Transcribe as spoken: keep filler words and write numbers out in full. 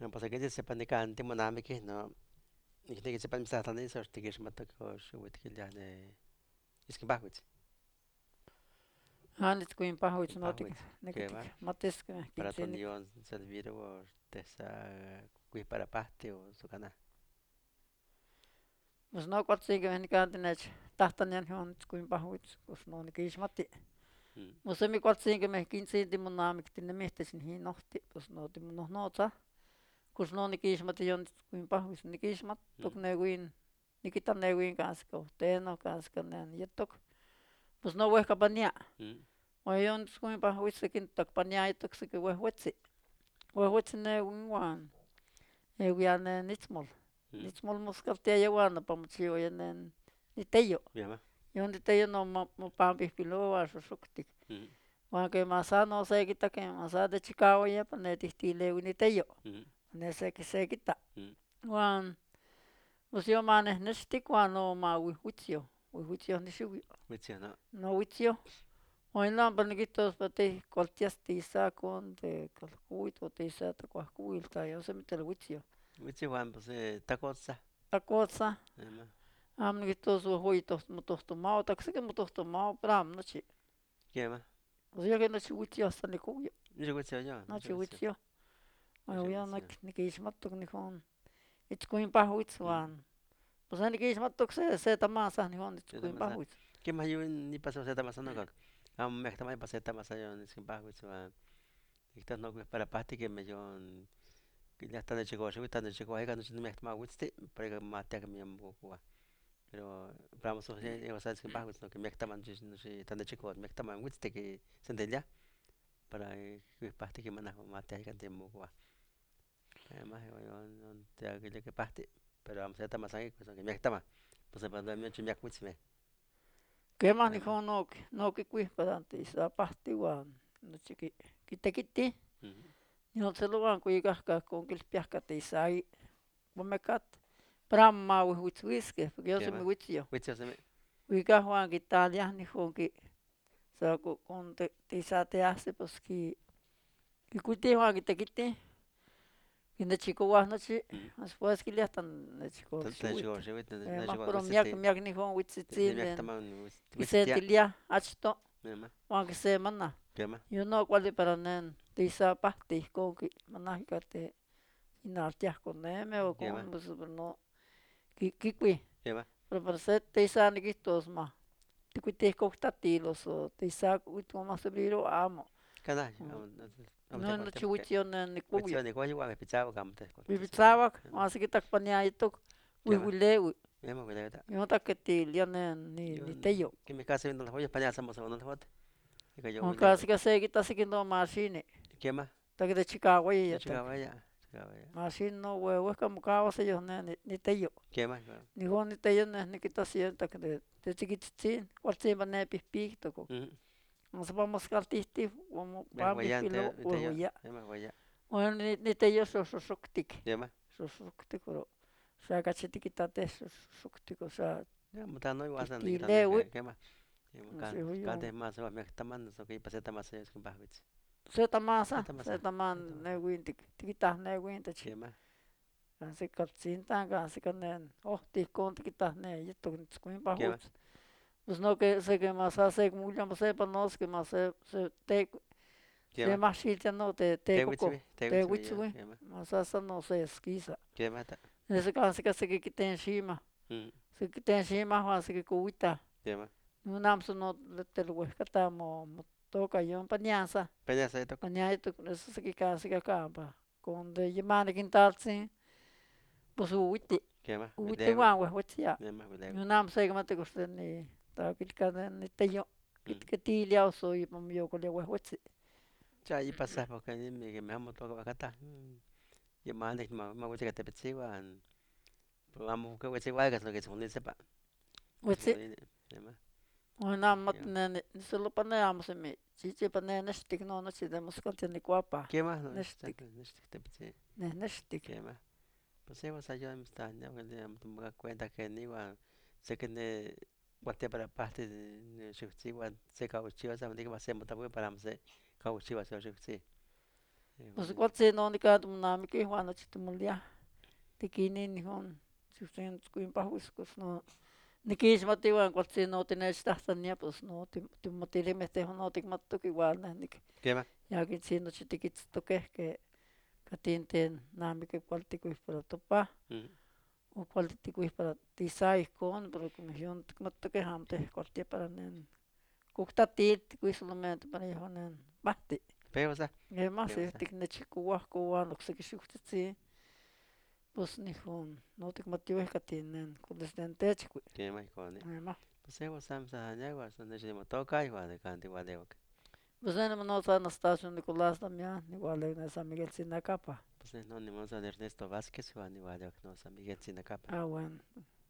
Pues aquí sepan de canto monami no. Y que sepan mis hasta ni sos te que mata ko shuit que ya de. Es que bajo Hanit kuin pahuit notik bajo que nekitik va matis para kinsinik. tondión servir o tesa kui para pasti o su cana. Mas no kotsi que ni kantinech tahtanian hanit kuin pahuit kus no ni kismati. Mm. Mas mi kotsi que me kinsi di monamik tinne mihtes ni nohti kus no di no nota. Kus no ni kismati yon kuin pahuit ni kismat tok Mm. ne kuin nikitan ne kuin kansko teno kansko nen yetok. Pues no hueca pania. Mm. O yon kuin pahuit se kintak pania yetok se que huehuetsi. Huehuetsi ne un Ewianen nitzmol. Mm. Nitzmol moskaltia yawana pamuchio yanen niteyo. Bien va. Yon niteyo no mo pampipiloa susuktik. Mm. Wan que masa no se quita que masa de Chicago ya pane tistile niteyo. Mm. Ne se que se quita. Mm. Wan musio manes nestik wan no ma wihuitzio. Wihuitzio nishuyo. Menciono. No witzio. Oin lan panikitos pati koltias tisa con de kalkuit o tisa ta kwakuil ta yo se mitel witzio. Michi Juan pues eh tacosa. Ta cosa Ema. amni tosu hoito motosto mau taksi ke motosto mau pram no chi ¿Qué más? o sea que no chi witio hasta ni kuyo No se gusta yo, no no se chi gusta. witio No o se ya na gusta. ni ke ismat ni hon it's kuin pa huits Mm. wan pues ni ke ismat tok se se tamasa ni hon it's Esa kuin pa masa. huits ¿Qué más yo ni pasó se está pasando con? Ah, me está mal pasé está pasando yo ni sin bajo eso. Estas no es para pasti que me yo que ya está de chico, yo está de chico, hay que no se me está mal guste, para que mate que me amo cuba. Pero vamos a hacer, yo sabes que bajo eso que me está mal no sé, está de chico, me está mal guste que se entiende para que pasti que manejo mate que te amo cuba. Además yo no te hago que pasti, pero vamos a estar más ahí, pues que me está mal. Pues para dormir yo me acuerdo me. ke ma ni hon no no ke kui pa dan ti sa pasti wan no chi ki ki te kiti ni hon se lo wan kui ka ka con kil pias ka te sai mo me kat pram ma wi huits wiske porque yo ¿Qué se me más? witio Wicho se me. kui ka wan ki talia ni hon ki sa ko con te te sa te hace pues ki ki kuti wa ki te kiti ki ne chiko wa no chi después ki le hasta ne chiko Tanta shuit chico, yo voy eh a ma chico, pero miak wichite, miak ni hon wit ni me sitin está den mal, ki se wichitia, tilia achto mi mamá, wa ki se mana ¿qué más? yo no cual para nen ti sa pa ti ko ki mana ka te inar tia con ne me o ¿Qué más? con pues no ki ki kui ¿Qué más? pero para ser ti sa ni ki tos ma ti kui te ko ta ti lo so ti sa wit ko ma se biro amo Cada año, vamos a no no contar chi porque, wit yo nen ni kuyo wichio ni cuál igual, pichaba, cam, te contas, Bibitsawak, wasi kitak paniaitok, ¿qué más? wiwilewi. Mi mamá, que le da, Yota ketil yanen ni yo, ni teyo. que me casa viendo las ollas, para allá hacemos uno de los otros, y que yo voy Onka leo, sika se kita sikindo machine. ¿qué más? Takita Chicago Yo yatak. llegaba allá, llegaba allá, Machine no huevo como kawa se yo nen ni teyo. ¿qué más? Ni hon ni teyo nen ni kita sienta que de de chiquitin, cualquier bane pipi toko. Nos vamos caltisti, como Me pambi voy pilo antes, huevo yo, ya. me voy allá, Bueno ni ni teyo so so soktik. ¿qué más? So soktik ro. Sa kachiti kita te so soktik sa Ya, mutando igual, anda quitando, titilewi. ¿qué más? Se Cada huyó. vez más, me está mandando, eso que pasé está más, es que bajo, Seta masa, está más, seta está man más, ne winti, tikita ne winti chi. ¿qué más? Kan se katsinta kan se kanen. Oh, ti kon tikita ne yito skuin pa ¿Qué más? hut. Pues no que se que masa se mulla se pa nos que mas se se te ¿Qué se más? mashita no te te Te koko. wichwe, te Te wichwe, ya, witsui. ¿qué más? Masa sa no se skisa. ¿Qué más? ta- Ese kan se que se que kiten shima. Mm. Se kiten shima wa se que kuita. ¿Qué más? No nam so no le te lo kata mo mo toka yon pañasa. Peña se toca. Pañaito eso se que kan se que acaba. Con de yemane kintaltsin. Pues uite, ¿Qué más? uite Video, wan we wetsia. ¿qué más? Video. Yunam se mate guste ni ta kilka ni teyo. Mm. Kit ketilia so y pam yo ko le we wetsi. Ya ahí pasa porque ni me que me amo todo acá está. Mm. Y más de más más wichwe que te pechiwan. Pero vamos que wichwe que es lo que son ni sepa. Eso Wetsi. ni, ¿qué más? Yunam mat Ya. ne ni solo pane am se me. Chichi pane nestik no no si demos kante ni guapa. ¿Qué más? No, está, Nestik. no está, te pechi. Ne nestik. ¿Qué más? Pues sí, vas a yo me está, ya que le me da cuenta que ni igual sé que ne guate para parte de shifti igual se cauchiva, sabe que va a ser muy para me se cauchiva se shifti. Pues cualquier no ni cada una mi que Juan noche tumulia te kini ni hon si usted kuin pahuskus no ni kis matiwan cualquier no tiene esta tania pues no te te motire me te no te matto que igual na ni Kema. ya que si no te tikits toque que katinten nami que cualquier kuin para topa o cualquier kuin para tisai con pero como yo matto que hamte cualquier para nen kuktatit kuin solamente para jonen basti. Peosa. Ja más Peosa. este que chico guaco no sé qué shuxti pues ni hon no te motive que tienen con desdente chico. Kema ikone. Ma. Pues evo samsa nyagua son de chimo toka igual de canti igual de ok. Pues no no está Anastasio Nicolás también igual en San Miguel sin la capa. Pues no ni moza de Ernesto Vázquez igual igual de ok no San Miguel sin la capa. Ah bueno.